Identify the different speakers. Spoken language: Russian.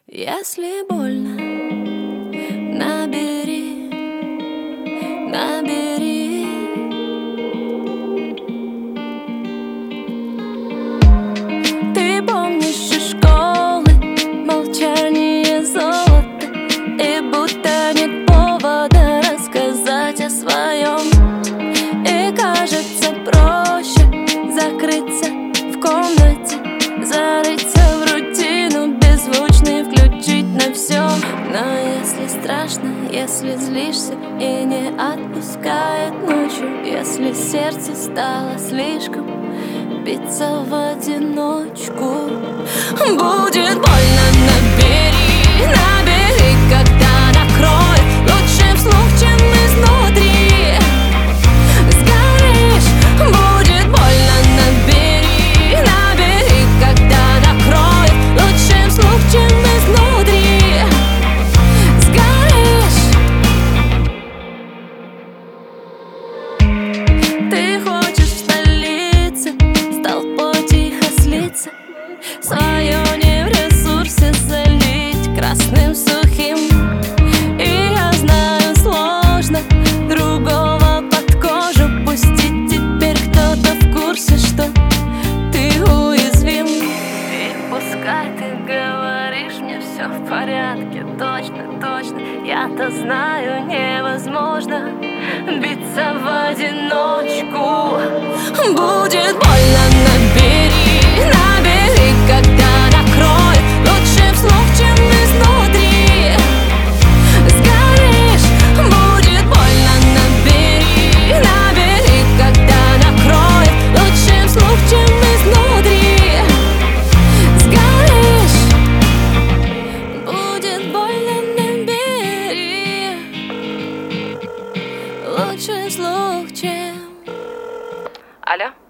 Speaker 1: Если больно, набери, набери. Ты помнишь из школы молчание золота, и будто нет повода рассказать о своем. И кажется проще закрыться в комнате, зарыться в рутину, беззвучный включить на все. Но если страшно, если злишься и не отпускает ночью, если сердце стало слишком биться в одиночку, будет больно, набери, набери, когда накроет лучше вслух, чем изнутри. Сгоришь, будет больно, набери, набери, когда накроет лучше вслух, чем изнутри. Сгоришь. Ты хочешь в столице с толпой тихо слиться, свое не в ресурсе залить красным сухим. И я знаю, сложно другого под кожу пустить. Теперь кто-то в курсе, что ты уязвим. И пускай ты говоришь мне все в порядке, точно, точно, я-то знаю, невозможно биться в одиночку. Будет больно, набери, набери, когда накроет лучше вслух, чем изнутри. Сгоришь, будет больно, набери, набери, когда накроет лучше вслух, чем изнутри. Сгоришь, будет больно, набери, лучше вслух, чем...
Speaker 2: Алло?